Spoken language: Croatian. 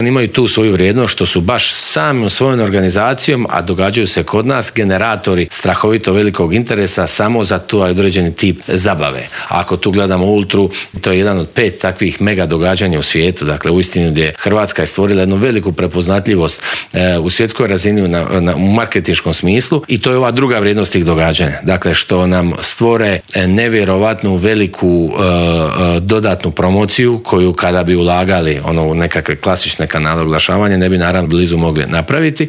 imaju tu svoju vrijednost što su baš samim svojom organizacijom, a događaju se kod nas, generatori strahovito velikog interesa samo za tu određeni tip zabave. A ako tu gledamo Ultru, to je jedan od 5 takvih mega događanja u svijetu, dakle uistinu gdje Hrvatska je stvorila jednu veliku prepoznatljivost u svjetskoj razini u marketinškom smislu i to je ova druga vrijednost tih događanja. Dakle, što nam stvore nevjerovatnu veliku dodatnu promociju koju kada bi ulagali u nekakve klasične kanale oglašavanja ne bi naravno blizu mogli napraviti